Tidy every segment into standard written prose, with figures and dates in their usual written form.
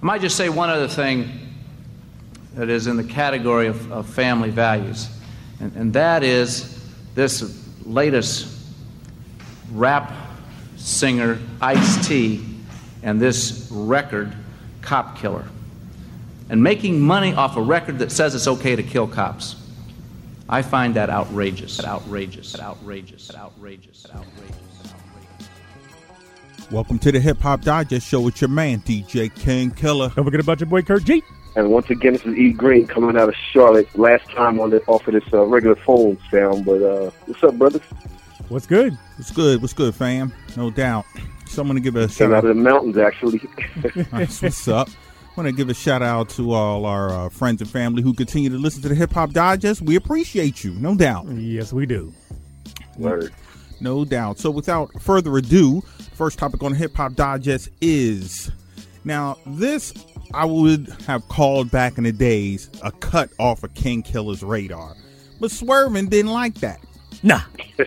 I might just say one other thing that is in the category of family values, and that is this latest rap singer, Ice-T, and this record, Cop Killer, and making money off a record that says it's okay to kill cops. I find that outrageous. Welcome to the Hip Hop Digest Show with your man, DJ King Killer. Don't forget about your boy, Kurt G. And once again, this is E. Green coming out of Charlotte. Last time off of this regular phone sound, but what's up, brothers? What's good? What's good, fam? No doubt. So I'm going to give a shout Came out out of the mountains, actually. That's what's up. I want to give a shout out to all our friends and family who continue to listen to the Hip Hop Digest. We appreciate you, no doubt. Yes, we do. Word. No doubt. So without further ado, first topic on the Hip Hop Digest is, now this I would have called back in the days a cut off of King Killer's radar, but Swervin didn't like that. Nah.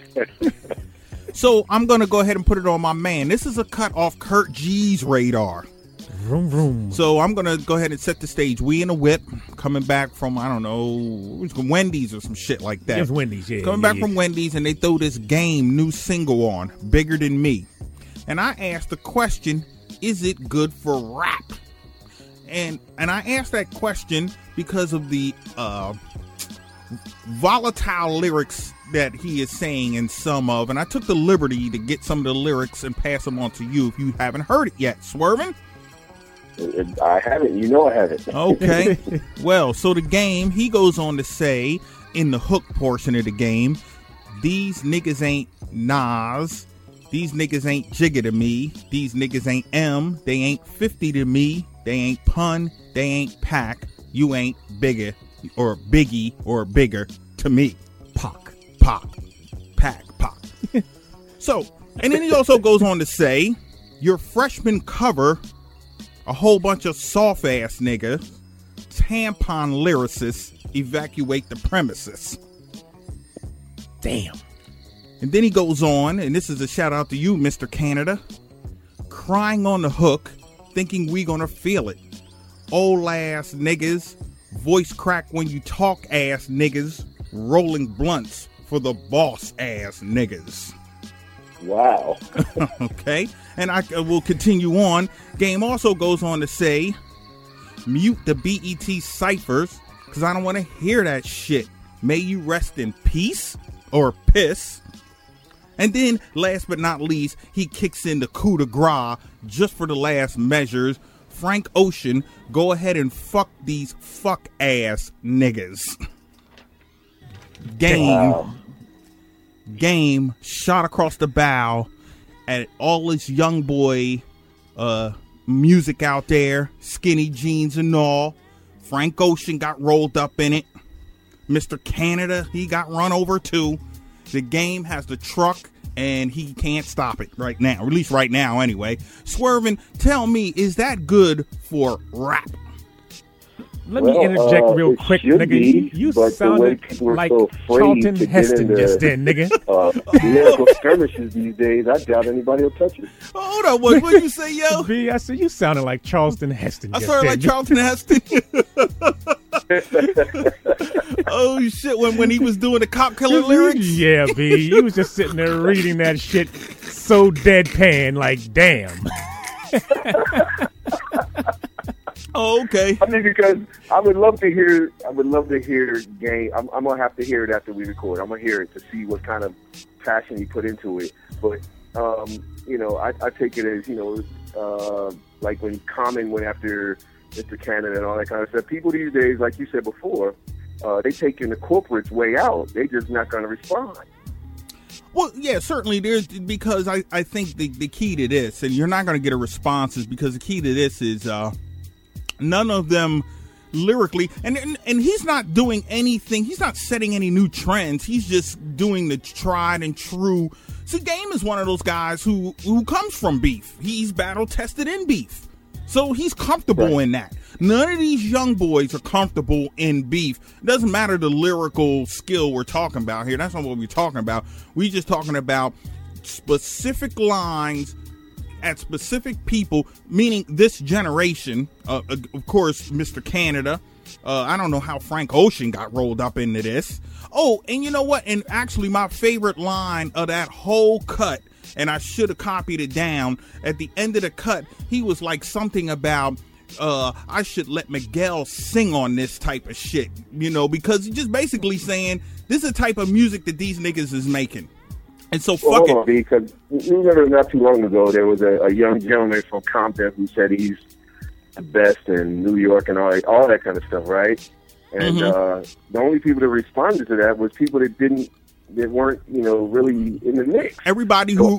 So I'm going to go ahead and put it on my man. This is a cut off Kurt G's radar. Vroom, vroom. So I'm going to go ahead and set the stage. We in a whip coming back from, I don't know, Wendy's or some shit like that. It was Wendy's, yeah. Coming back from Wendy's, and they throw this Game new single on, Bigger Than Me. And I asked the question, is it good for rap? And I asked that question because of the volatile lyrics that he is saying in some of, and I took the liberty to get some of the lyrics and pass them on to you if you haven't heard it yet. Swervin'? I haven't. You know I haven't. Okay. Well, so the Game, he goes on to say in the hook portion of the Game, these niggas ain't Nas. These niggas ain't Jigga to me. These niggas ain't M. They ain't 50 to me. They ain't Pun. They ain't Pac. You ain't bigger or Biggie or bigger to me. Pac. Pac. So, and then he also goes on to say, your freshman cover, a whole bunch of soft ass niggas, tampon lyricists evacuate the premises. Damn. And then he goes on, and this is a shout out to you, Mr. Canada, crying on the hook, thinking we gonna feel it. Old ass niggas, voice crack when you talk ass niggas, rolling blunts for the boss ass niggas. Wow. Okay, and I will continue on. Game also goes on to say, mute the BET ciphers, because I don't want to hear that shit. May you rest in peace, or piss. And then, last but not least, he kicks in the coup de grace just for the last measures. Frank Ocean, go ahead and fuck these fuck ass niggas. Game shot across the bow at all this young boy music out there, skinny jeans and all. Frank Ocean got rolled up in it. Mr. Canada, he got run over too. The Game has the truck and he can't stop it right now, or at least right now anyway. Swervin', tell me, is that good for rap? Let me interject real quick, nigga. You sounded like Charlton Heston just then, nigga. Lyrical skirmishes these days, I doubt anybody will touch it. Hold on, what did you say, yo? B, I said you sounded like Charlton Heston. I sounded like Charlton Heston. Oh shit! When he was doing the Cop Killer lyrics, yeah, B, you was just sitting there reading that shit so deadpan, like damn. Oh, okay. I mean, because I would love to hear Game. I'm gonna have to hear it after we record. I'm gonna hear it to see what kind of passion he put into it. But I take it as like when Common went after Mr. Canada and all that kind of stuff. People these days, like you said before, they taking the corporate's way out. They just not gonna respond. Well, yeah, certainly there's, because I think the key to this, and you're not gonna get a response, is because the key to this is none of them lyrically, and he's not doing anything. He's not setting any new trends. He's just doing the tried and true. So Game is one of those guys who comes from beef. He's battle tested in beef, so he's comfortable in that. None of these young boys are comfortable in beef. It doesn't matter the lyrical skill we're talking about here. That's not what we're talking about. We're just talking about specific lines at specific people, meaning this generation, of course, Mr. Canada. I don't know how Frank Ocean got rolled up into this. Oh, and you know what? And actually, my favorite line of that whole cut, and I should have copied it down, at the end of the cut, he was like something about, I should let Miguel sing on this type of shit, you know, because he's just basically saying this is the type of music that these niggas is making. And so fuck it. Because you remember not too long ago, there was a young gentleman from Compton who said he's the best in New York and all that kind of stuff, right? And the only people that responded to that was people that weren't, you know, really in the mix. Everybody who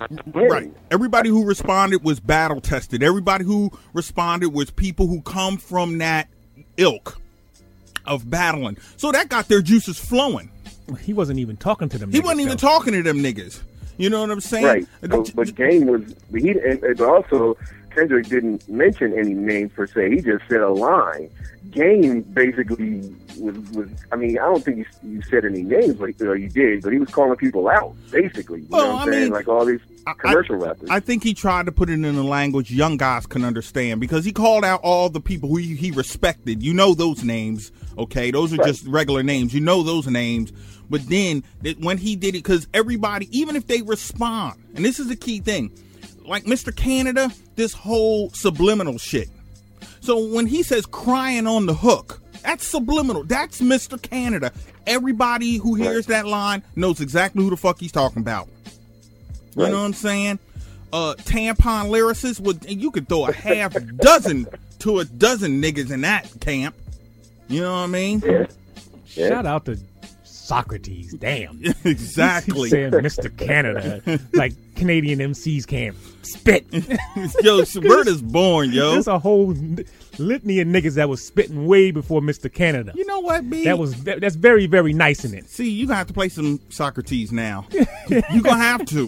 responded was battle tested. Everybody who responded was people who come from that ilk of battling. So that got their juices flowing. He wasn't even talking to them. He wasn't even talking to them niggas. You know what I'm saying? Right. But Game was, and also Kendrick didn't mention any names per se. He just said a line. Game basically was I mean, I don't think you said any names, but you did, but he was calling people out, basically. You know what I'm saying? Like all these commercial rappers. I think he tried to put it in a language young guys can understand, because he called out all the people who he respected. You know those names, okay? Those are just regular names. You know those names. But then when he did it, because everybody, even if they respond, and this is the key thing, like Mr. Canada, this whole subliminal shit. So when he says crying on the hook, that's subliminal. That's Mr. Canada. Everybody who hears that line knows exactly who the fuck he's talking about. You know what I'm saying? Tampon lyricist, you could throw a half dozen to a dozen niggas in that camp. You know what I mean? Yeah. Shout out to Socrates, damn. Exactly. Saying Mr. Canada, like Canadian MCs can't spit. Yo, word is born, yo. There's a whole litany of niggas that was spitting way before Mr. Canada. You know what, B? That's very, very nice in it. See, you're gonna have to play some Socrates now. You're gonna have to.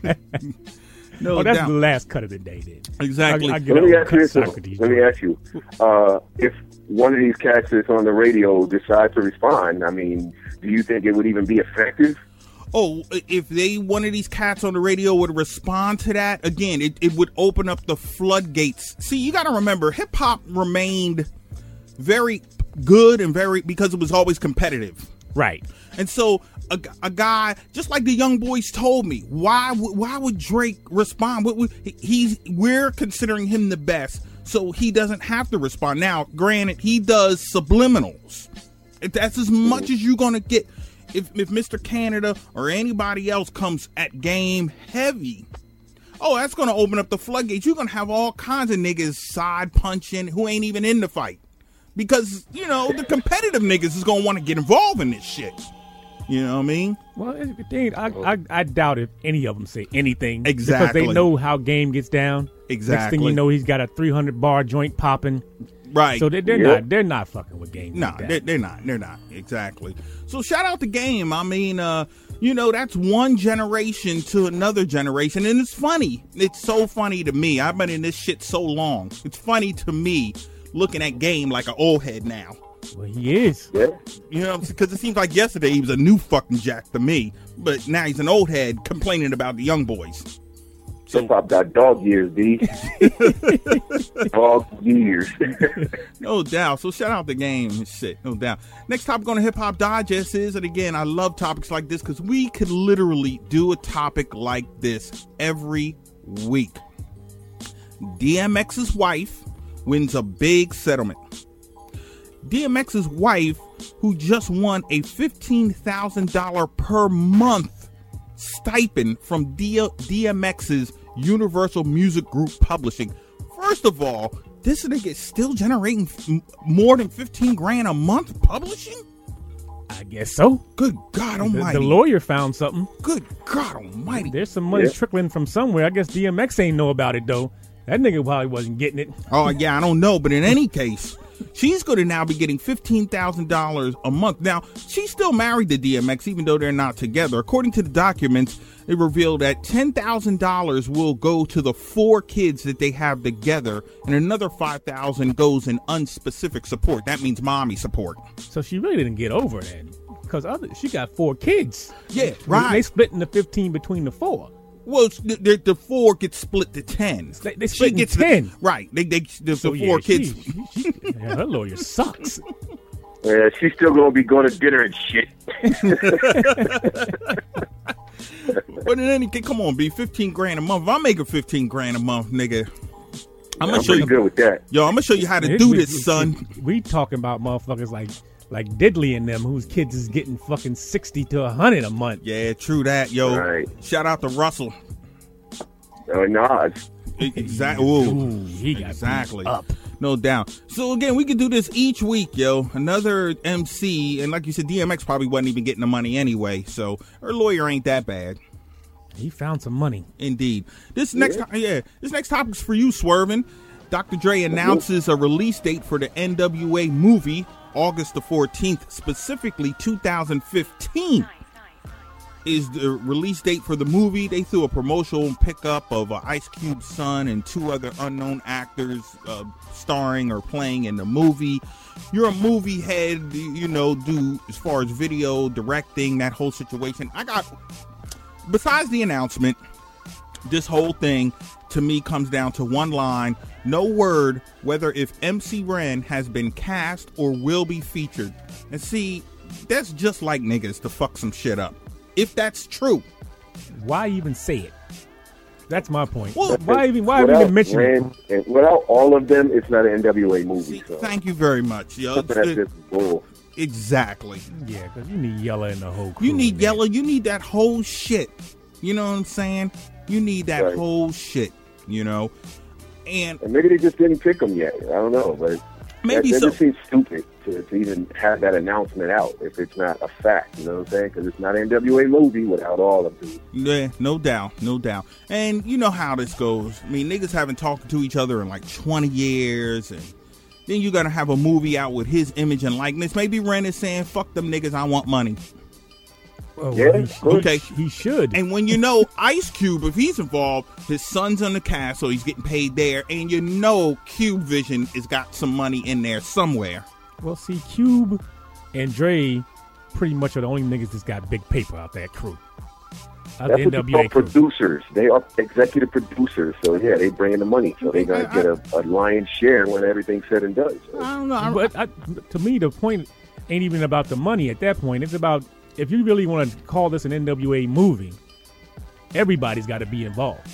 No, that's the last cut of the day, then. Exactly. Let me ask you, if one of these cats that's on the radio decides to respond, I mean, do you think it would even be effective? Oh, if one of these cats on the radio would respond to that, again, it would open up the floodgates. See, you got to remember, hip hop remained very good and because it was always competitive. Right. And so a guy, just like the young boys told me, why would Drake respond? We're considering him the best, so he doesn't have to respond. Now, granted, he does subliminals. That's as much as you're going to get. If Mr. Canada or anybody else comes at Game heavy, that's going to open up the floodgates. You're going to have all kinds of niggas side punching who ain't even in the fight. Because, you know, the competitive niggas is going to want to get involved in this shit. You know what I mean? Well, I doubt if any of them say anything. Exactly. Because they know how Game gets down. Exactly. Next thing you know, he's got a 300-bar joint popping. Right. So they're not fucking with Game. No, like they're not. Exactly. So shout out to Game. I mean, you know, that's one generation to another generation. And it's funny. It's so funny to me. I've been in this shit so long. It's funny to me looking at Game like an old head now. Well, he is. Yeah. You know, because it seems like yesterday he was a new fucking jack to me. But now he's an old head complaining about the young boys. So Hip-hop got dog years, D. Dog years. No doubt. So shout out the Game and shit. No doubt. Next topic on the Hip Hop Digest is, and again, I love topics like this because we could literally do a topic like this every week. DMX's wife wins a big settlement. DMX's wife, who just won a $15,000 per month stipend from DMX's Universal Music Group Publishing. First of all, this nigga is still generating more than $15,000 a month publishing? I guess so. Good God Almighty! The lawyer found something. Good God Almighty! There's some money trickling from somewhere. I guess DMX ain't know about it though. That nigga probably wasn't getting it. Oh yeah, I don't know, but in any case, she's going to now be getting $15,000 a month. Now, she's still married to DMX, even though they're not together. According to the documents, it revealed that $10,000 will go to the 4 kids that they have together, and another $5,000 goes in unspecific support. That means mommy support. So she really didn't get over that, because she got 4 kids. Yeah, right. They splitting the 15 between the 4. Well, the 4 gets split to 10. They split gets 10. Right. The 4 kids. Her lawyer sucks. Yeah, she's still going to be going to dinner and shit. But in any case, come on, B, $15,000 a month. If I'm making $15,000 a month, nigga, I'm gonna show you. Good with that. Yo, I'm gonna show you how to do this, son. We talking about motherfuckers like Diddley and them, whose kids is getting fucking 60 to 100 a month. Yeah, true that, yo. Right. Shout out to Russell. Nas. Exactly. Ooh, he got exactly up. No doubt. So again, we could do this each week, yo. Another MC, and like you said, DMX probably wasn't even getting the money anyway. So her lawyer ain't that bad. He found some money. Indeed. This next topic's for you, Swervin'. Dr. Dre announces a release date for the NWA movie, August the 14th, specifically 2015 is the release date for the movie. They threw a promotional pickup of Ice Cube's son and 2 other unknown actors starring or playing in the movie. You're a movie head, do as far as video, directing, that whole situation. Besides the announcement, this whole thing to me comes down to one line: no word whether if MC Ren has been cast or will be featured. And see, that's just like niggas to fuck some shit up. If that's true, why even say it? That's my point. Well, why even mention it? Without all of them, it's not an NWA movie. See, thank you very much. Yo, that's just bull. Exactly. Yeah, because you need Yella in the whole crew. You need Yella. You need that whole shit. You know what I'm saying? You need that whole shit. And maybe they just didn't pick them yet. I don't know, but maybe that so. just seems stupid to even have that announcement out if it's not a fact. You know what I'm saying? Because it's not an NWA movie without all of them. Yeah, no doubt. And you know how this goes. I mean, niggas haven't talked to each other in like 20 years, and then you gotta have a movie out with his image and likeness. Maybe Ren is saying, "Fuck them niggas, I want money." He should. And when Ice Cube, if he's involved, his son's on the cast, so he's getting paid there, and Cube Vision has got some money in there somewhere. Well, see, Cube and Dre pretty much are the only niggas that's got big paper out that crew. That's what you call producers. They are executive producers, so yeah, they bring in the money, so they're gonna get a lion's share when everything's said and done. So. I don't know, but to me, the point ain't even about the money. At that point, it's about, if you really want to call this an NWA movie, everybody's got to be involved.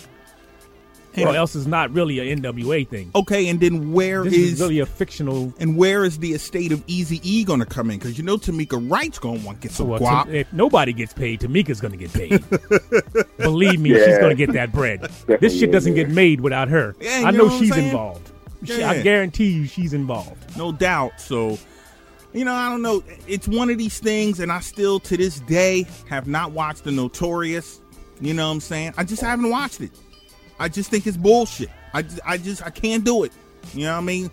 Or else it's not really an NWA thing. Okay, and then this is really a fictional. And where is the estate of Eazy-E going to come in? Because Tamika Wright's going to want to get some guap. If nobody gets paid, Tamika's going to get paid. Believe me, she's going to get that bread. This shit doesn't get made without her. Yeah, I know she's involved. Yeah. I guarantee you she's involved. No doubt. So, I don't know. It's one of these things, and I still, to this day, have not watched The Notorious. You know what I'm saying? I just haven't watched it. I just think it's bullshit. I can't do it. You know what I mean?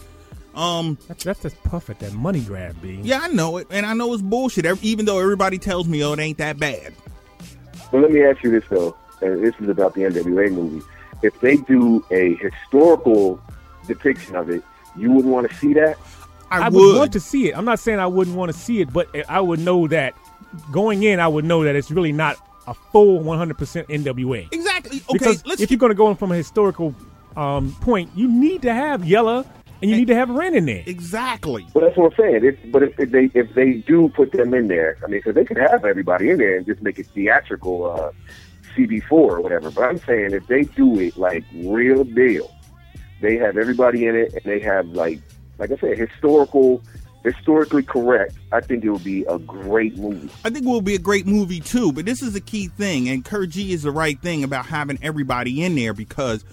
That's just puff at that money grab, B. Yeah, I know it, and I know it's bullshit. Even though everybody tells me, it ain't that bad. Well, let me ask you this though, and this is about the NWA movie. If they do a historical depiction of it, you wouldn't want to see that? I would want to see it. I'm not saying I wouldn't want to see it, but I would know that going in. I would know that it's really not a full 100% NWA. Exactly. Okay. Because if you're going to go in from a historical point, you need to have Yella and you need to have Ren in there. Exactly. Well, that's what I'm saying. If they do put them in there, I mean, because they could have everybody in there and just make it theatrical, CB4 or whatever. But I'm saying if they do it like real deal, they have everybody in it and they have like I said, historically correct, I think it will be a great movie. I think it will be a great movie too, but this is a key thing, and Kurt G is the right thing about having everybody in there, because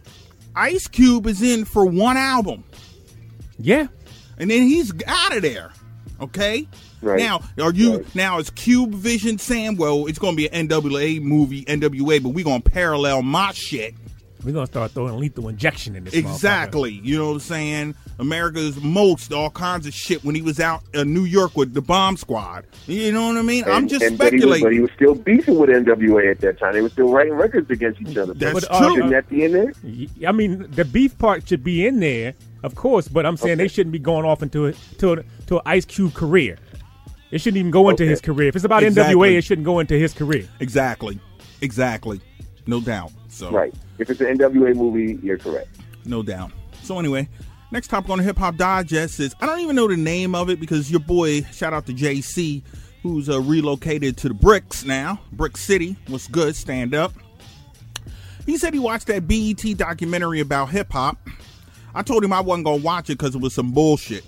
Ice Cube is in for one album. Yeah. And then he's out of there. Okay? Right. Now is Cube Vision saying, well, it's gonna be an NWA movie, NWA, but we're gonna parallel my shit. We're going to start throwing lethal injection in this. Exactly. You know what I'm saying? America's Most, all kinds of shit when he was out in New York with the Bomb Squad. You know what I mean? I'm just speculating. But he was still beefing with NWA at that time. They were still writing records against each other. That's true. Shouldn't that be in there? I mean, the beef part should be in there, of course, but I'm saying they shouldn't be going off into an Ice Cube career. It shouldn't even go into his career. If it's about NWA, it shouldn't go into his career. Exactly. No doubt. So Right. If it's an NWA movie, you're correct. No doubt. So anyway, next topic on the Hip Hop Digest is, I don't even know the name of it because your boy, shout out to JC, who's relocated to the Bricks now. Brick City. What's good? Stand up. He said he watched that BET documentary about hip hop. I told him I wasn't going to watch it because it was some bullshit.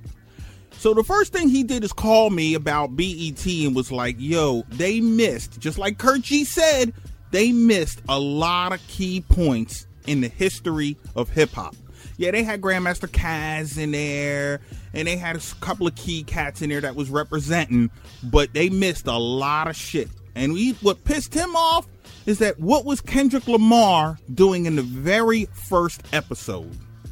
So the first thing he did is call me about BET and was like, yo, they missed, just like Kurt G said, they missed a lot of key points in the history of hip hop. Yeah, they had Grandmaster Caz in there, and they had a couple of key cats in there that was representing, but they missed a lot of shit. And what pissed him off is that what was Kendrick Lamar doing in the very first episode?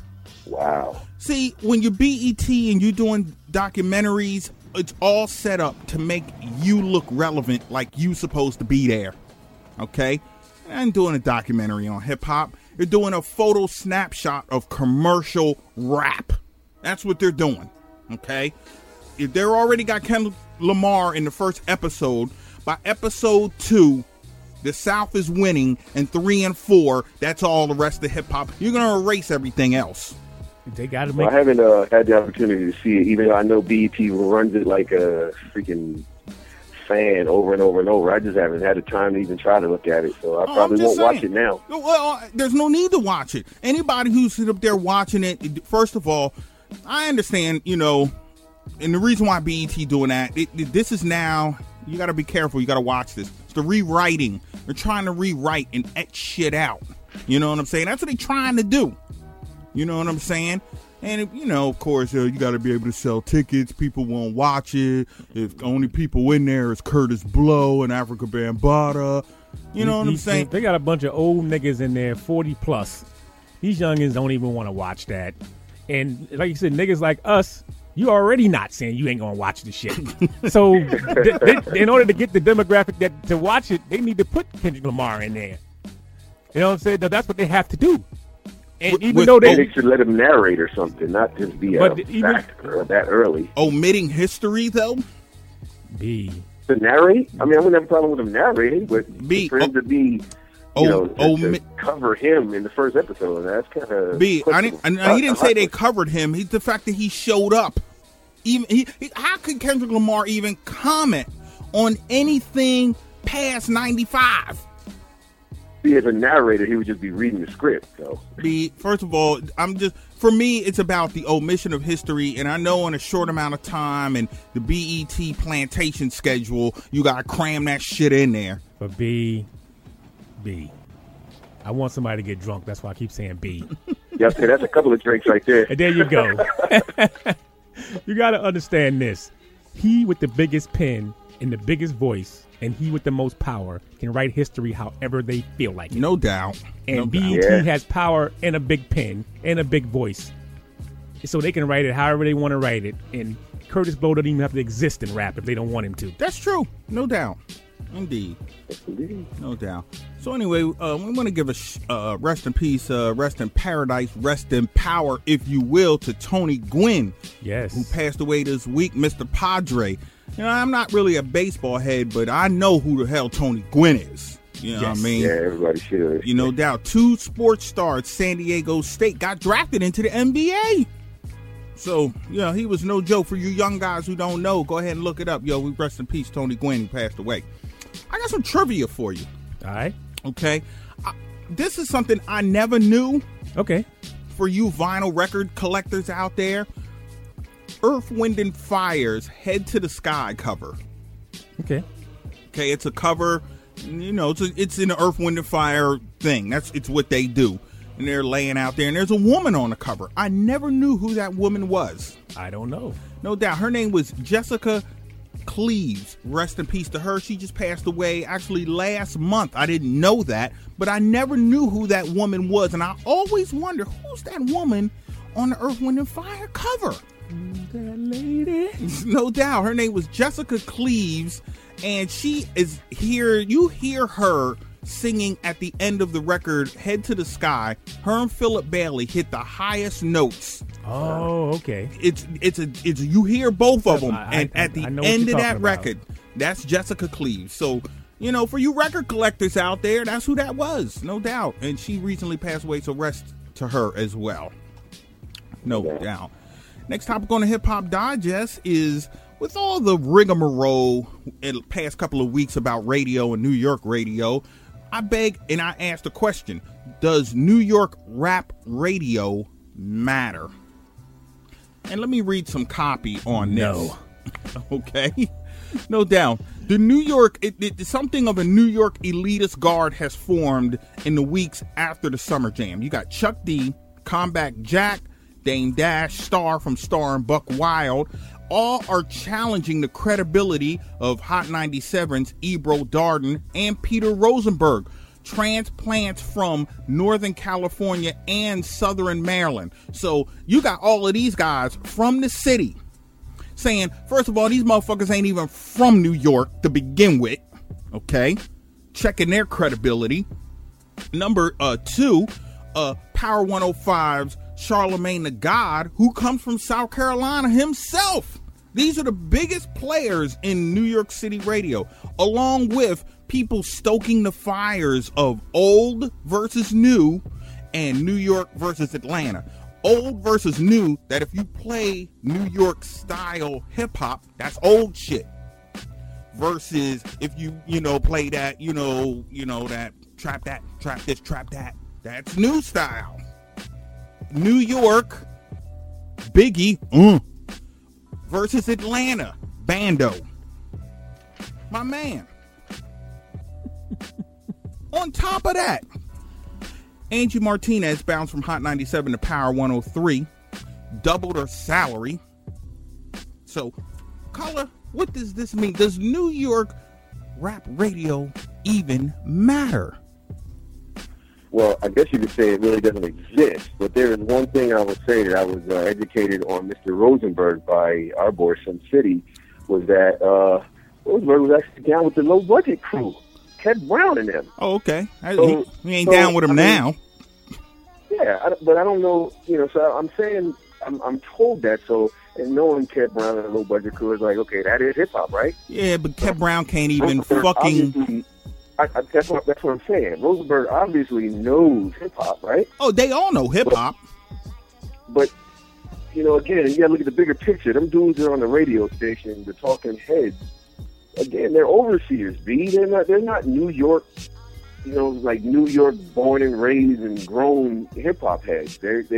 Wow. See, when you're BET and you're doing documentaries, it's all set up to make you look relevant, like you supposed to be there. Okay? And doing a documentary on hip hop, they're doing a photo snapshot of commercial rap. That's what they're doing. Okay? If they're already got Kendrick Lamar in the first episode, by episode 2, the South is winning, and 3 and 4, that's all the rest of hip hop. You're gonna erase everything else. They got to make. I haven't had the opportunity to see it, even though I know BET runs it like a freaking fan over and over and over. I just haven't had the time to even try to look at it, so I probably won't watch it now. Well, there's no need to watch it. Anybody who's up there watching it, first of all, I understand, and the reason why BET doing that, this is now, you got to be careful. You got to watch this. It's the rewriting. They're trying to rewrite and etch shit out. You know what I'm saying? That's what they're trying to do. You know what I'm saying? And, of course, you got to be able to sell tickets. People won't watch it. If the only people in there is Curtis Blow and Africa Bambaataa. You know what I'm saying? They got a bunch of old niggas in there, 40 plus. These youngins don't even want to watch that. And like you said, niggas like us, you already not saying you ain't going to watch the shit. So in order to get the demographic to watch it, they need to put Kendrick Lamar in there. You know what I'm saying? That's what they have to do. And even though they should let him narrate or something, not just be a factor that early. Omitting history, though? B. To narrate? I mean, I wouldn't have a problem with him narrating, but for him to be, to cover him in the first episode, that's kind of... B. He didn't say they covered him. The fact that he showed up. How could Kendrick Lamar even comment on anything past 95? As a narrator, he would just be reading the script. So, first of all, for me, it's about the omission of history, and I know in a short amount of time and the BET plantation schedule, you got to cram that shit in there. But B, I want somebody to get drunk. That's why I keep saying B. Yep, that's a couple of drinks right there. And there you go. You got to understand this. He with the biggest pen and the biggest voice, and he with the most power can write history however they feel like it. No doubt. And BET has power and a big pen and a big voice. So they can write it however they want to write it. And Curtis Blow doesn't even have to exist in rap if they don't want him to. That's true. No doubt. Indeed. No doubt. So anyway, we want to give a rest in peace, rest in paradise, rest in power, if you will, to Tony Gwynn. Yes. Who passed away this week, Mr. Padre. I'm not really a baseball head, but I know who the hell Tony Gwynn is. You know what I mean? Yeah, everybody should. No doubt. 2 sports stars, San Diego State, got drafted into the NBA. So, he was no joke. For you young guys who don't know, go ahead and look it up. We rest in peace, Tony Gwynn, who passed away. I got some trivia for you. All right. Okay. This is something I never knew. Okay. For you vinyl record collectors out there. Earth, Wind, and Fire's Head to the Sky cover. Okay, it's a cover, it's an Earth, Wind, and Fire thing. It's what they do. And they're laying out there, and there's a woman on the cover. I never knew who that woman was. I don't know. No doubt. Her name was Jessica Cleaves. Rest in peace to her. She just passed away actually last month. I didn't know that, but I never knew who that woman was. And I always wonder, who's that woman on the Earth, Wind, and Fire cover? That lady. No doubt. Her name was Jessica Cleaves, and she is here. You hear her singing at the end of the record, Head to the Sky. Her and Philip Bailey hit the highest notes. Oh, okay. It's you hear both of them, and at the end of that record, that's Jessica Cleaves. So You know, for you record collectors out there, that's who that was, no doubt. And she recently passed away, so rest to her as well. No doubt. Next topic on the Hip Hop Digest is, with all the rigmarole in the past couple of weeks about radio and New York radio, I beg and I ask the question, does New York rap radio matter? And let me read some copy on this. No. Okay? No doubt. The New York, something of a New York elitist guard has formed in the weeks after the Summer Jam. You got Chuck D, Combat Jack, Dame Dash, Star from Star and Buck Wild. All are challenging the credibility of Hot 97's Ebro Darden and Peter Rosenberg, transplants from Northern California and Southern Maryland. So you got all of these guys from the city saying, first of all, these motherfuckers ain't even from New York to begin with, okay? Checking their credibility. Number two, Power 105's Charlemagne the God, who comes from South Carolina himself. These are the biggest players in New York City radio, along with people stoking the fires of old versus new and New York versus Atlanta. Old versus new, that if you play New York style hip hop, that's old shit. Versus if you play that, that trap this, trap that, that's new style. New York, Biggie, versus Atlanta, Bando. My man. On top of that, Angie Martinez bounced from Hot 97 to Power 103, doubled her salary. So, Carla, what does this mean? Does New York rap radio even matter? Well, I guess you could say it really doesn't exist, but there is one thing I would say that I was educated on Mr. Rosenberg by our boy Sun City, was that Rosenberg was actually down with the low budget crew, Ted Brown and them. Oh, okay. He ain't down with him now. Yeah, but I don't know, so I'm saying, I'm told that, so, and knowing Ted Brown and the low budget crew is like, okay, that is hip hop, right? Yeah, but Ted Brown can't even fucking... That's what I'm saying. Rosenberg obviously knows hip hop, right? Oh, they all know hip hop. But again, you gotta look at the bigger picture. Them dudes are on the radio station, the talking heads. Again, they're overseers, B. They're not New York, like New York born and raised and grown hip hop heads.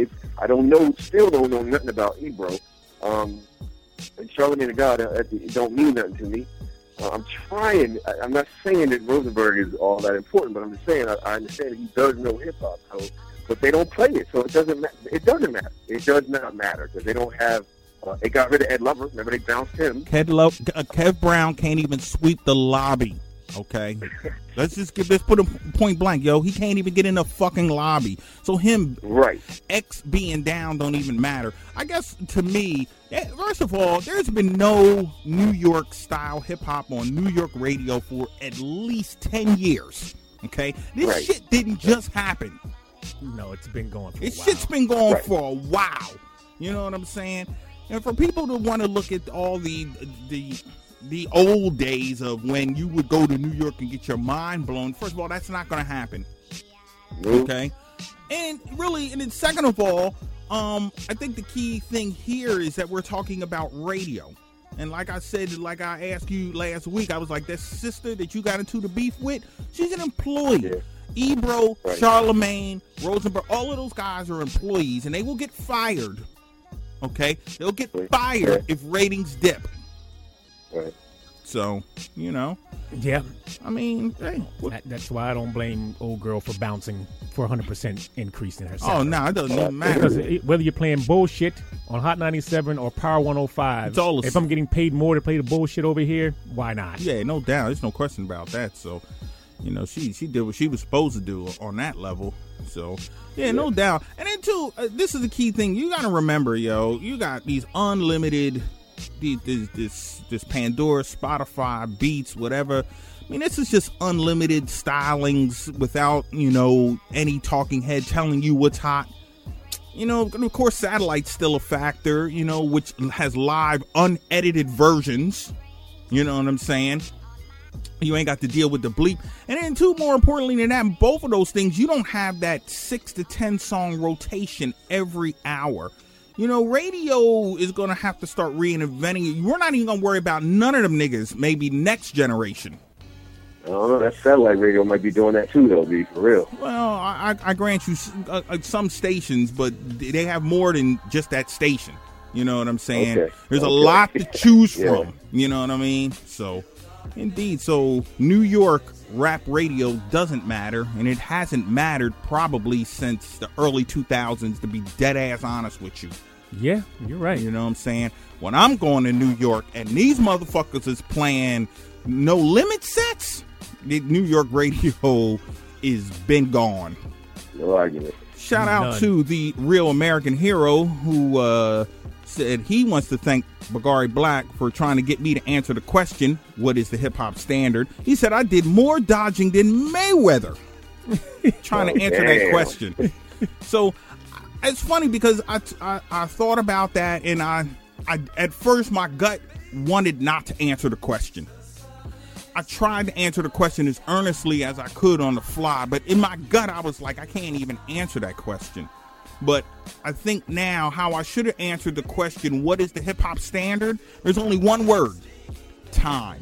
Still don't know nothing about Ebro. And Charlemagne the God, it don't mean nothing to me. I'm not saying that Rosenberg is all that important, but I'm just saying I understand that he does know hip hop, but they don't play it, so it doesn't matter. It does not matter because they don't have. They got rid of Ed Lover. Remember, they bounced him. Kev Brown can't even sweep the lobby. Okay, let's put him point blank, yo. He can't even get in the fucking lobby. So him, right? X being down don't even matter. I guess to me, first of all, there's been no New York style hip hop on New York radio for at least 10 years. Okay, this shit didn't just happen. No, it's been going for a while. This shit's been going for a while. You know what I'm saying? And for people to want to look at all the old days of when you would go to New York and get your mind blown, first of all, that's not going to happen. Okay? And then second of all, I think the key thing here is that we're talking about radio. And like I said, like I asked you last week, I was like, that sister that you got into the beef with, she's an employee. Yeah. Ebro, Charlemagne, Rosenberg, all of those guys are employees, and they will get fired. Okay? They'll get fired if ratings dip. Right. So, Yeah. I mean, hey. That's why I don't blame old girl for bouncing for 100% increase in her salary. Oh, no, it doesn't even matter. Because whether you're playing bullshit on Hot 97 or Power 105, if I'm getting paid more to play the bullshit over here, why not? Yeah, no doubt. There's no question about that. So, she did what she was supposed to do on that level. So, yeah, no doubt. And then, too, this is the key thing. You got to remember, you got these unlimited... This Pandora, Spotify, Beats, whatever. I mean, this is just unlimited stylings without, any talking head telling you what's hot. Of course, satellite's still a factor, which has live, unedited versions. You know what I'm saying? You ain't got to deal with the bleep. And then two, more importantly than that, both of those things, you don't have that 6 to 10 song rotation every hour. You know, radio is going to have to start reinventing it. We're not even going to worry about none of them niggas, maybe next generation. I don't know. That satellite radio might be doing that too, though, B, for real. Well, I grant you some stations, but they have more than just that station. You know what I'm saying? Okay. There's a lot to choose from. You know what I mean? So, indeed. So, New York rap radio doesn't matter, and it hasn't mattered probably since the early 2000s, to be dead ass honest with you. Yeah, you're right. You know what I'm saying? When I'm going to New York and these motherfuckers is playing No Limit sets, the New York radio is been gone. No argument. Shout out to the Real American Hero who said he wants to thank Bagari Black for trying to get me to answer the question, what is the hip-hop standard? He said I did more dodging than Mayweather trying to answer that question. So it's funny because I thought about that, and I at first my gut wanted not to answer the question. I tried to answer the question as earnestly as I could on the fly, but in my gut I was like, I can't even answer that question. But I think now how I should have answered the question, what is the hip-hop standard? There's only one word: time.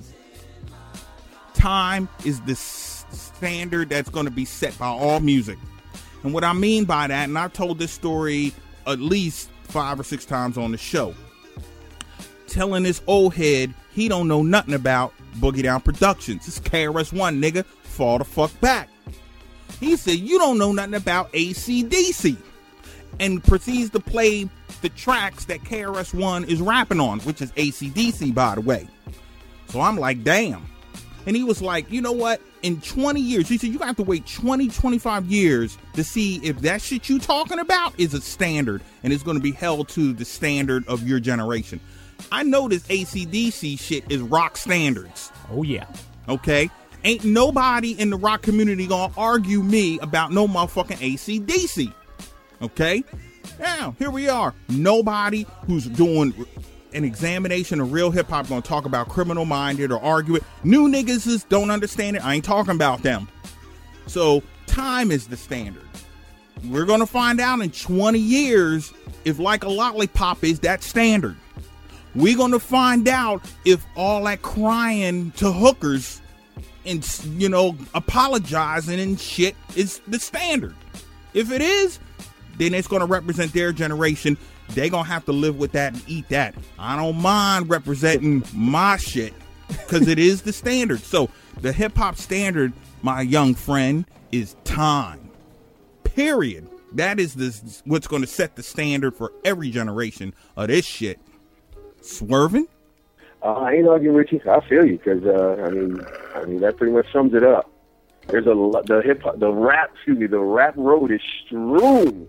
Time is the standard that's going to be set by all music. And what I mean by that, and I've told this story at least 5 or 6 times on the show, telling this old head he don't know nothing about Boogie Down Productions. It's KRS-One, nigga. Fall the fuck back. He said, you don't know nothing about AC/DC. And proceeds to play the tracks that KRS-One is rapping on, which is AC/DC, by the way. So I'm like, damn. And he was like, you know what? In 20 years, he said, you have to wait 20, 25 years to see if that shit you talking about is a standard and it's going to be held to the standard of your generation. I know this AC/DC shit is rock standards. Oh, yeah. Okay? Ain't nobody in the rock community gonna argue me about no motherfucking AC/DC. Okay? Now, here we are. Nobody who's doing an examination of real hip-hop gonna talk about Criminal Minded or argue it. New niggas don't understand it. I ain't talking about them. So, time is the standard. We're gonna find out in 20 years if Like a Lollipop is that standard. We're gonna find out if all that crying to hookers and, you know, apologizing and shit is the standard. If it is, then it's going to represent their generation. They're going to have to live with that and eat that. I don't mind representing my shit because it is the standard. So the hip-hop standard, my young friend, is time. Period. That is what's going to set the standard for every generation of this shit. Swerving? I ain't arguing with you. I feel you because I mean that pretty much sums it up. There's the rap road is strewn.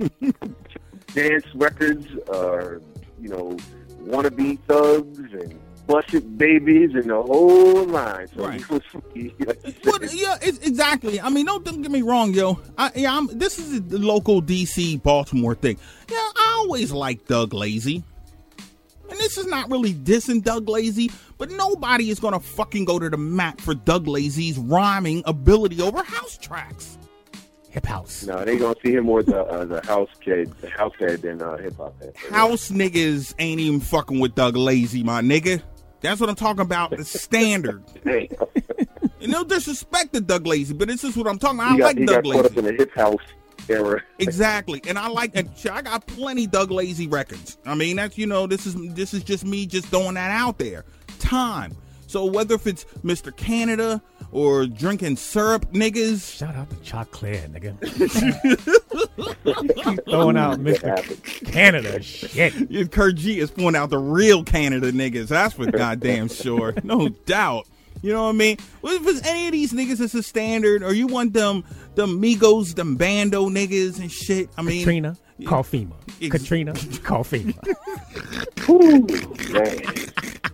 Dance records, you know, wannabe thugs and busted babies and the whole line. So right. Exactly. I mean, don't get me wrong, yo. This is the local DC Baltimore thing. Yeah, I always liked Doug Lazy. And this is not really dissing Doug Lazy, but nobody is going to fucking go to the mat for Doug Lazy's rhyming ability over house tracks. Hip house. No, they going to see him more as a house head than hip hop head. House niggas ain't even fucking with Doug Lazy, my nigga. That's what I'm talking about, the standard. Hey. No disrespect to Doug Lazy, but this is what I'm talking about. I like Doug Lazy. He got caught up in the hip house era. Exactly. And I got plenty Doug Lazy records. I mean, that's, you know, this is just me just throwing that out there. Time. So whether if it's Mr. Canada or drinking syrup niggas. Shout out to Chocolate, nigga. Keep throwing out Mr. Canada shit. Kurt G is pulling out the real Canada niggas. That's for goddamn sure. No doubt. You know what I mean? Well, if it's any of these niggas it's a standard, or you want them Migos, them Bando niggas and shit. I mean, Katrina, call FEMA. Katrina, call FEMA. Ooh, man.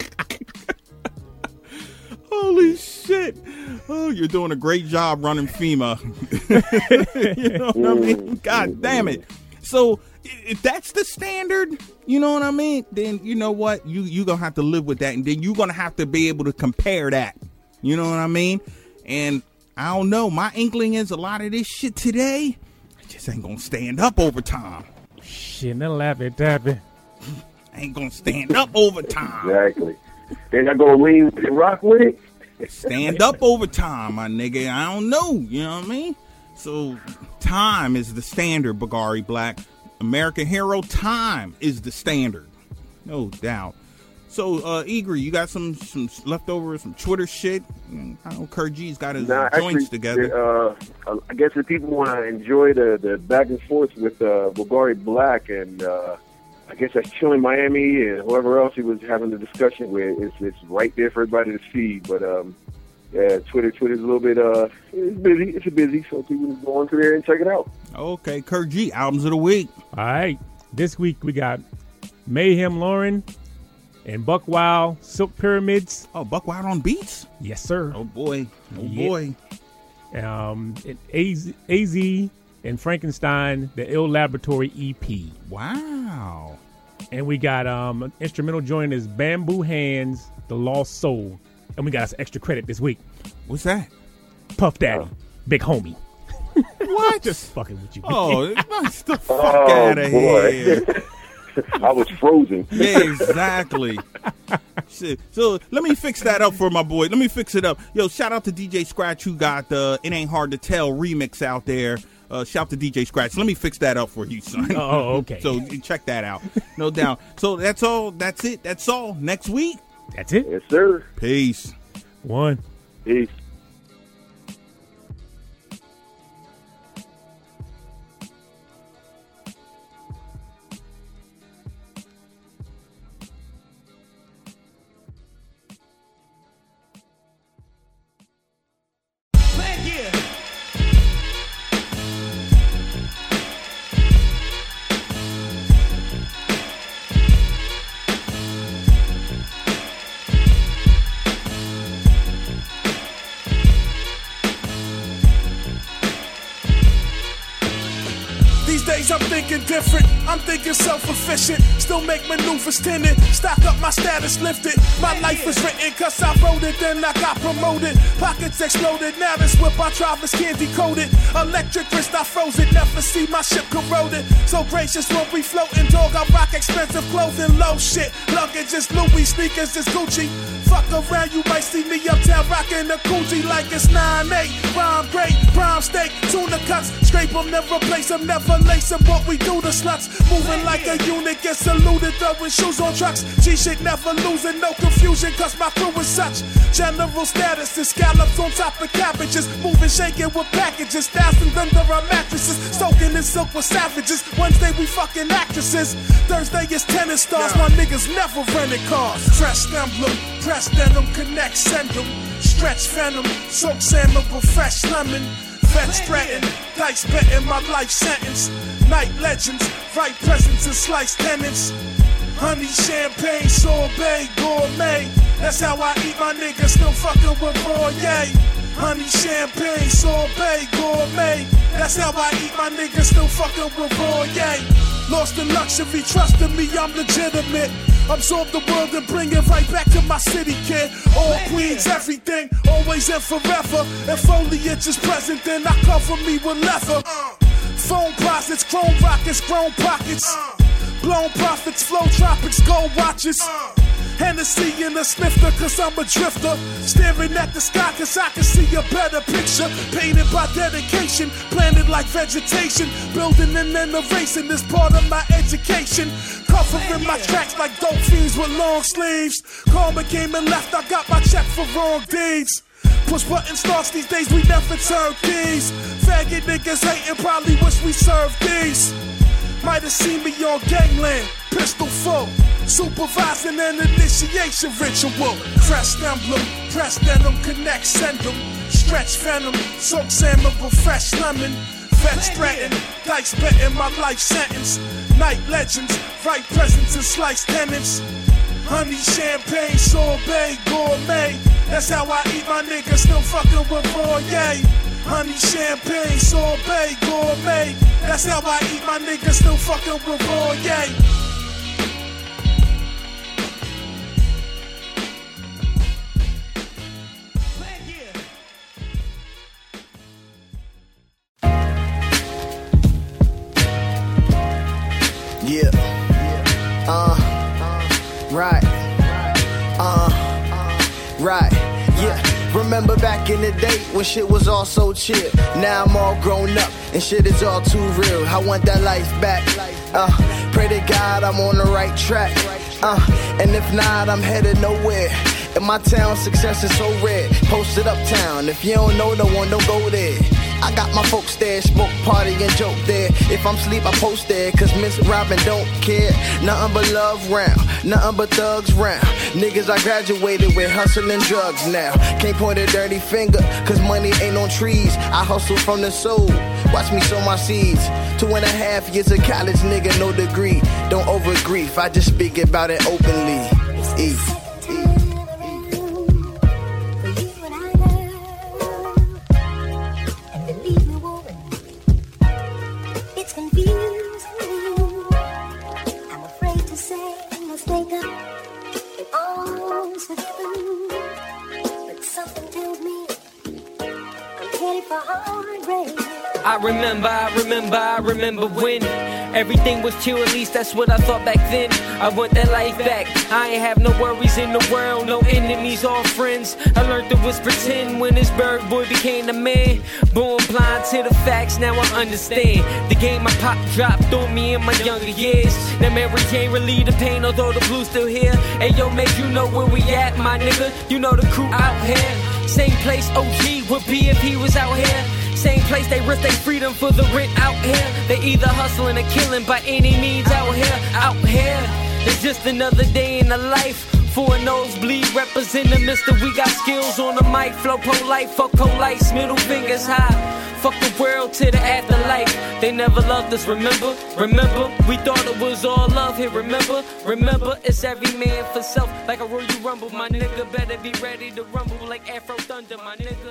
Holy shit. Oh, you're doing a great job running FEMA. You know what I mean? God damn it. So if that's the standard, you know what I mean? Then you know what? You're going to have to live with that. And then you're going to have to be able to compare that You know what I mean? And I don't know. My inkling is a lot of this shit today just ain't gonna stand up over time. Shit, that lappy tappy ain't gonna stand up over time. Exactly. They're not gonna lean with it, rock with it. Stand up over time, my nigga. I don't know. You know what I mean? So time is the standard, Bagari Black. American hero, time is the standard. No doubt. So, Egri, you got some leftover, some Twitter shit? I know Kurt G's got his joints together. I guess if people want to enjoy the back and forth with Bagari Black and I guess that's Chilling Miami and whoever else he was having the discussion with, it's right there for everybody to see. But yeah, Twitter's a little bit it's busy, so people can go on to there and check it out. Okay, Kurt G, albums of the week. All right, this week we got Mayhem Lauren and Buck Wild, Silk Pyramids. Oh, Buck Wild on beats? Yes, sir. Oh boy, boy. And AZ and Frankenstein, the Ill Laboratory EP. Wow. And we got instrumental joint is Bamboo Hands, The Lost Soul. And we got some extra credit this week. What's that? Puff Daddy, Big Homie. What? Just fucking with you. Oh, get the fuck out of here. I was frozen. Yeah, exactly. Shit. So let me fix that up for my boy. Let me fix it up. Yo, shout out to DJ Scratch who got the It Ain't Hard to Tell remix out there. Shout out to DJ Scratch. Let me fix that up for you, son. Oh, okay. So check that out. No doubt. So that's all. That's it. That's all. Next week. That's it. Yes, sir. Peace. One. Peace. I'm thinking different, I'm thinking self-efficient. Still make maneuvers tended, stock up my status lifted. My life is written cause I wrote it, then I got promoted. Pockets exploded, now this whip I drive is candy coated. Electric wrist I froze it, never see my ship corroded. So gracious when we floating, dog I rock expensive clothing, low shit. Luggage is Louis, sneakers is Gucci. Fuck around, you might see me uptown rocking a Gucci like it's 9-8. Rhyme great, prime steak, tuna cuts. Scrape them, never replace them, never lace them. What we do to sluts, moving like a unit, get saluted, throwing shoes on trucks. G-shit never losing, no confusion, cause my crew is such. General status is scallops on top of cabbages. Moving, shaking with packages, thousands under our mattresses. Soaking in silk with savages. Wednesday we fucking actresses. Thursday is tennis stars, my niggas never rented cars. Crest emblem, press denim, connect, send them. Stretch venom, soak salmon with fresh lemon. Feds threaten, dice betting my life sentence. Night legends, write presents and slice tenants. Honey, champagne, sorbet, gourmet. That's how I eat my niggas, still fucking with Royer. Honey, champagne, sorbet, gourmet. That's how I eat my niggas, still fucking with Royer. Lost in luxury, trusting me, I'm legitimate. Absorb the world and bring it right back to my city, kid. All queens, everything, always and forever. If foliage is present, then I cover me with leather. Phone posits, chrome rockets, grown pockets. Blown profits, flow tropics, gold watches. Hennessy in a snifter, cause I'm a drifter. Staring at the sky, cause I can see a better picture. Painted by dedication, planted like vegetation. Building and then erasing is part of my education. Covering my tracks like dope fiends with long sleeves. Karma came and left, I got my check for wrong deeds. Push button starts these days, we never turn keys. Faggot niggas hating, probably wish we served these. Might have seen me on gangland, pistol full. Supervising an initiation ritual. Crest emblem, press denim, connect, send them. Stretch venom, soak salmon with fresh lemon. Feds threaten, dice betting my life sentence. Night legends, write presents and slice tenants. Honey, champagne, sorbet, gourmet. That's how I eat my niggas, still fucking with Royer. Honey, champagne, sorbet, gourmet. That's how I eat my niggas, still fucking with Royer. Right. Right. Yeah. Remember back in the day when shit was all so chill. Now I'm all grown up and shit is all too real. I want that life back. Pray to God I'm on the right track. And if not, I'm headed nowhere. In my town, success is so rare. Posted uptown. If you don't know no one, don't go there. I got my folks there, smoke, party, and joke there. If I'm sleep, I post there, cause Miss Robin don't care. Nothing but love round, nothing but thugs round. Niggas I graduated with hustling drugs now. Can't point a dirty finger, cause money ain't on trees. I hustle from the soul, watch me sow my seeds. 2.5 years of college, nigga, no degree. Don't over grief, I just speak about it openly. Easy. I remember when everything was chill, at least that's what I thought back then. I want that life back. I ain't have no worries in the world, no enemies, all friends. I learned to whisper 10 when this bird boy became a man. Born blind to the facts, now I understand. The game my pop dropped on me in my younger years. Now Mary Jane relieve the pain, although the blues still here. Hey yo, make you know where we at, my nigga. You know the crew out here. Same place OG would be if he was out here. Same place they risk their freedom for the rent out here. They either hustling or killing by any means out here. It's just another day in the life. For a nosebleed, represent the mister. We got skills on the mic, flow polite, fuck police, middle fingers high. Fuck the world to the afterlife. They never loved us, remember? We thought it was all love here, remember? It's every man for self, like a Royal Rumble. My nigga better be ready to rumble like Afro Thunder, my nigga.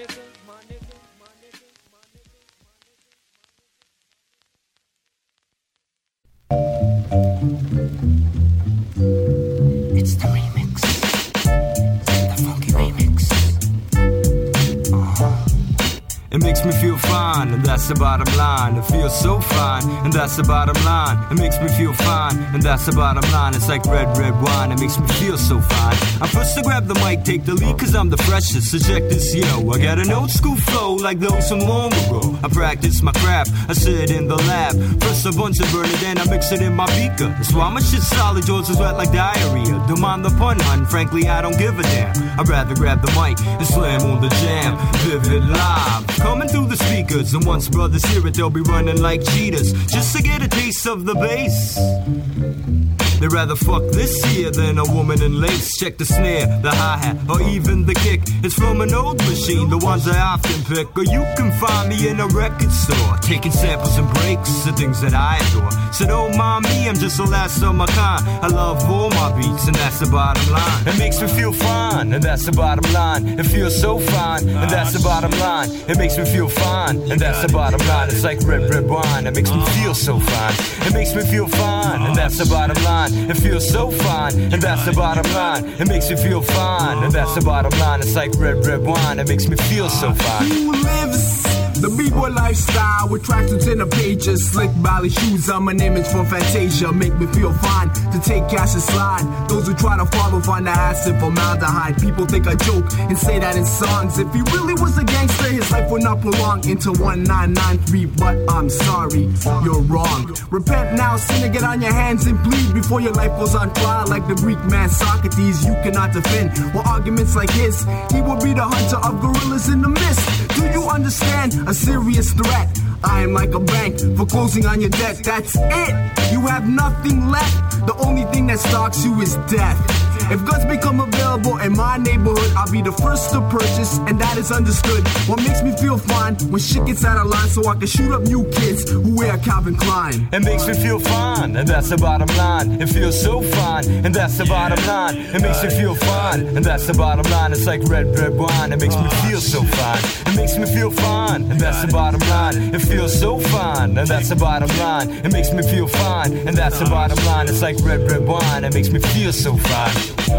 It's the remix, the funky remix. It makes me feel fine, and that's the bottom line. It feels so fine, and that's the bottom line. It makes me feel fine, and that's the bottom line. It's like red wine, it makes me feel so fine. I'm first to grab the mic, take the lead, cause I'm the freshest. So check this, yo, I got an old school flow like those from long ago. I practice my craft, I sit in the lab. First a bunch of burn it, then I mix it in my beaker. That's why my shit's solid, yours is wet like diarrhea. Don't mind the pun, hun, frankly I don't give a damn. I'd rather grab the mic and slam on the jam. Vivid live, coming through the speakers. And once brothers hear it, they'll be running like cheaters, just to get a taste of the bass. They'd rather fuck this here than a woman in lace. Check the snare, the hi-hat, or even the kick. It's from an old machine, the ones I often pick. Or you can find me in a record store, taking samples and breaks, the things that I adore. So don't mind me, I'm just the last of my kind. I love all my beats, and that's the bottom line. It makes me feel fine, and that's the bottom line. It feels so fine, and that's the bottom line. It makes me feel fine, and that's the bottom line. It's like red wine, it makes me feel so fine. It makes me feel fine, and that's the bottom line. It feels so fine, and that's the bottom line. It makes me feel fine, and that's the bottom line. It's like red wine, it makes me feel so fine. Who lives the b-boy lifestyle with tracksuits in the pages, slick Bally shoes? I'm an image from Fantasia. Make me feel fine to take cash and slide. Those who try to follow find the acid formaldehyde. People think I joke and say that in songs. If he really was a gangster, his life would not belong into 1993. But I'm sorry, you're wrong. Repent now, sinner, get on your hands and bleed before your life goes on fire like the Greek man Socrates. You cannot defend well arguments like his. He will be the hunter of gorillas in the mist. Do you understand? A serious threat. I am like a bank for closing on your debt. That's it. You have nothing left. The only thing that stalks you is death. If guns become available in my neighborhood, I'll be the first to purchase, and that is understood. What makes me feel fine when shit gets out of line, so I can shoot up new kids who wear Calvin Klein. It makes me feel fine, and that's the bottom line. It feels so fine, and that's the bottom line. It makes me feel fine, and that's the bottom line. It's like red wine, it makes me feel so fine. It makes me feel fine, and that's the bottom line. It feels so fine, and that's the bottom line. It makes me feel fine, and that's the bottom line. It's like red wine, it makes me feel so fine.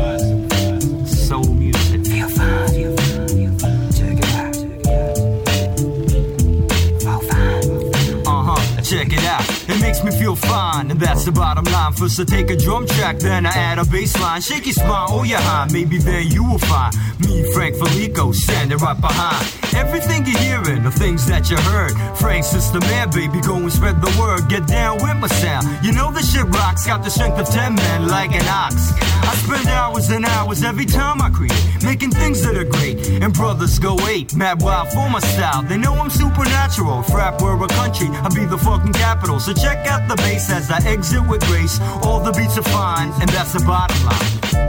Soul music, feel fine, feel fine, feel fine. Check it out, check it out. Feel fine. Check it out. It makes me feel fine, and that's the bottom line. First I take a drum track, then I add a bass line. Shake your spine, oh you're high, maybe there you will find me, Frank Felico, standing right behind. Everything you're hearing, the things that you heard. Frank's sister man, baby, go and spread the word. Get down with my sound, you know the shit rocks. Got the strength of 10 men like an ox. I spend hours and hours every time I create, making things that are great. And brothers go ape, mad wild for my style. They know I'm supernatural, if rap were a country, I'd be the fucking capital. So check out the bass as I exit with grace. All the beats are fine, and that's the bottom line.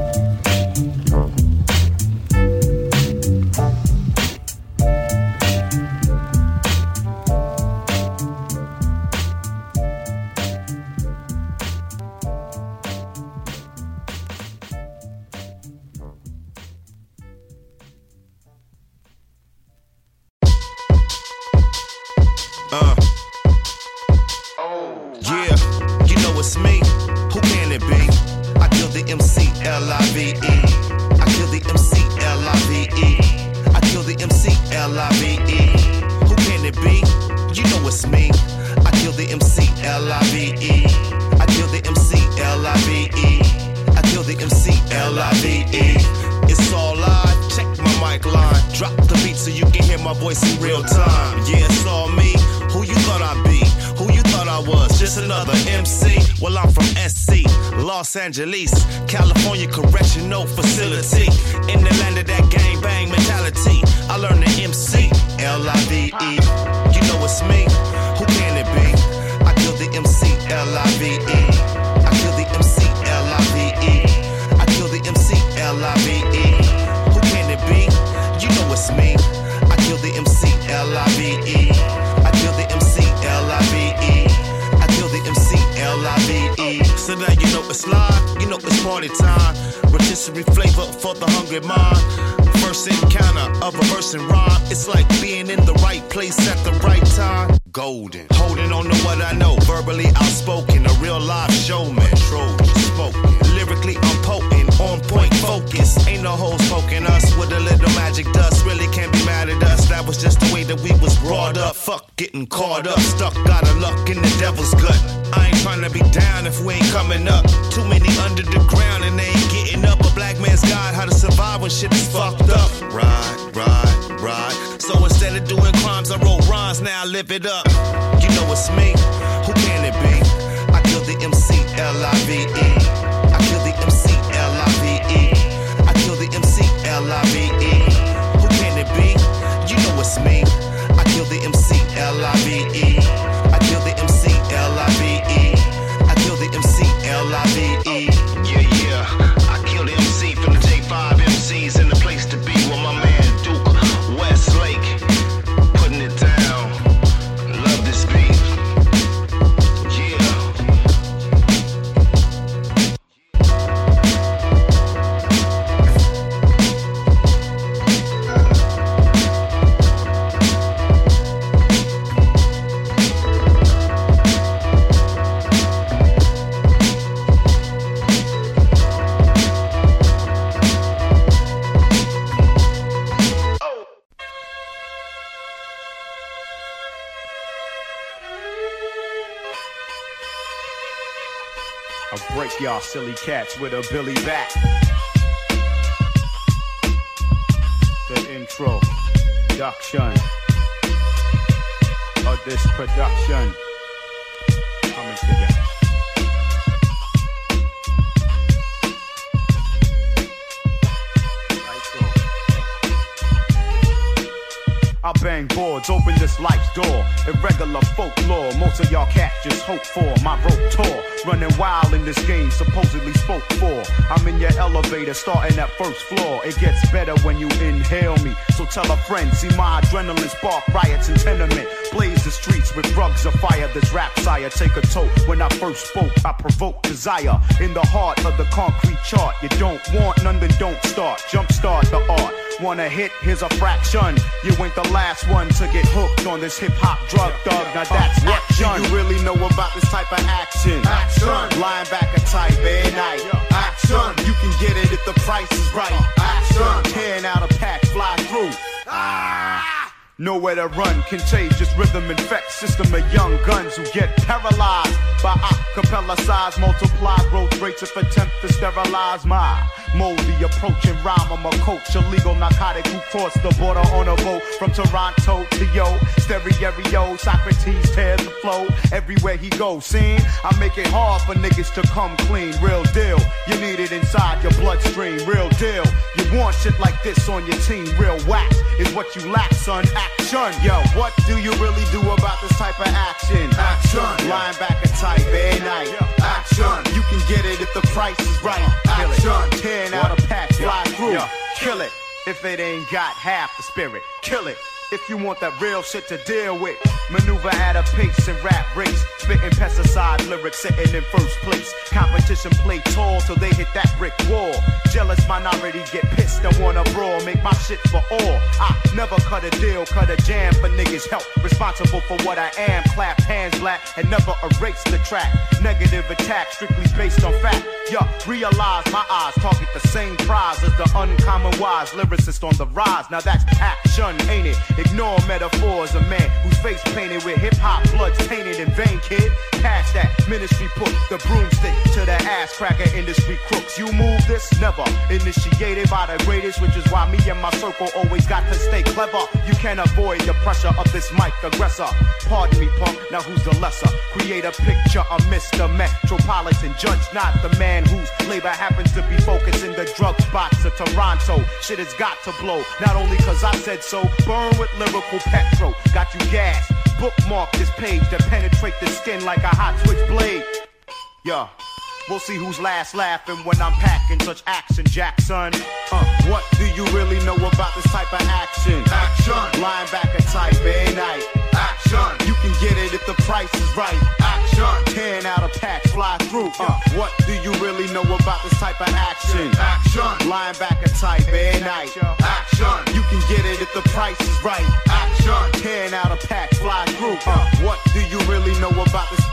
Yeah, you know it's me. Who can it be? I kill the MC L-I-V-E. I kill the MC L-I-V-E. I kill the MC L-I-V-E. Who can it be? You know it's me. I kill the MC L-I-V-E. I kill the MC L-I-V-E. I kill the MC L-I-V-E. It's all live. Check my mic line. Drop the beat so you can hear my voice in real time. Yeah, it's all me. Who you thought I'd be? Who you thought I was? Just another MC? Well, I'm from SC, Los Angeles, California Correctional Facility. In the land of that gang bang mentality, I learned the MC, L-I-V-E. You know it's me. Who can it be? I kill the MC, L-I-V-E. I kill the MC, L-I-V-E. I kill the MC, L-I-V-E. Who can it be? You know it's me. I kill the MC, L-I-V-E. I kill the MC, L-I-V-E. I kill the MC, L-I-V-E. So now you know it's live, you know it's party time. Rotisserie flavor for the hungry mind. First encounter of a verse and rhyme. It's like being in the right place at the right time. Golden, holding on to what I know. Verbally outspoken, a real live showman. Trojan spoken, lyrically I'm potent, on point focus. Ain't no hoes poking us with a little magic dust. Really can't be mad at us. That was just the way that we was brought up. Fuck getting caught up, stuck, got a luck in the devil's gut. I ain't trying to be down if we ain't coming up. Too many under the ground and they ain't getting up. A black man's guide, how to survive when shit is fucked up. Ride, ride, ride. So instead of doing crimes, I wrote rhymes, now I live it up. You know it's me. Who can it be? I kill the MC, L-I-V-E. I kill the MC, L-I-V-E. I kill the MC, L-I-V-E. Who can it be? You know it's me. I kill the MC, L-I-V-E. I kill the MC, L-I-V-E. I kill the MC, L-I-V-E. Yeah, yeah. I kill the MC from the J5 MCs in the place to be with my man Duke Westlake. Putting it down. Love this beat. Yeah. I'll break y'all silly cats with a Billy back. The introduction of this production coming to you. I bang boards, open this life's door. Irregular folklore, most of y'all cats just hope for. My rope tour, running wild in this game, supposedly spoke for. I'm in your elevator, starting at first floor. It gets better when you inhale me, so tell a friend. See my adrenaline spark riots in tenement. Blaze the streets with rugs of fire. This rap sire take a toke. When I first spoke, I provoked desire. In the heart of the concrete chart. You don't want none, then don't start. Jumpstart the art. Want a hit? Here's a fraction. You ain't the last one to get hooked on this hip-hop drug, thug. Now that's action. Do you really know about this type of action? Action. Linebacker type, night. Action. You can get it if the price is right. Action. Tearing out a pack, fly through. nowhere to run. Contagious rhythm infects system of young guns who get paralyzed by acapella size, multiply growth rates if attempt to sterilize my moldy approaching rhyme. I'm a coach, illegal narcotic who crossed the border on a boat from Toronto to yo. Stereo, Socrates tears the flow everywhere he goes. Seen, I make it hard for niggas to come clean. Real deal, you need it inside your bloodstream. Real deal, you want shit like this on your team. Real whack is what you lack, son. Action, yo, what do you really do about this type of action? Action, linebacker type, every night. Action, you can get it if the price is right. Action, tearing out a pack, fly through. Kill it if it ain't got half the spirit. Kill it if you want that real shit to deal with. Maneuver at a pace and rap race. Spitting pesticide lyrics sitting in first place. Competition play tall till they hit that brick wall. Jealous minority get pissed and wanna brawl. Make my shit for all. I never cut a deal, cut a jam for niggas help. Responsible for what I am. Clap hands black and never erase the track. Negative attack strictly based on fact. Yo, realize my eyes target the same prize as the uncommon wise lyricist on the rise. Now that's action, ain't it? Ignore metaphors. A man whose face painted with hip-hop bloods tainted in vain, kid. Past that ministry put the broomstick to the ass cracker industry crooks. You move this? Never. Initiated by the greatest, which is why me and my circle always got to stay clever. You can't avoid the pressure of this mic aggressor. Pardon me, punk, now who's the lesser? Create a picture of Mr. Metropolitan. Judge not the man whose labor happens to be focused in the drug spots of Toronto. Shit has got to blow, not only cause I said so. Burn with lyrical petrol, got you gassed. Bookmark this page to penetrate the skin like a hot switchblade. Yeah, we'll see who's last laughing when I'm packing such action, Jackson. What do you really know about this type of action? Action, linebacker type, every night. Action, you can get it if the price is right. Action, tearing out a pack, fly through. What do you really know about this type of action? Action, linebacker type, every night. Action, you can get it if the price is right. Action, tearing out a pack, fly through. What do you really know about this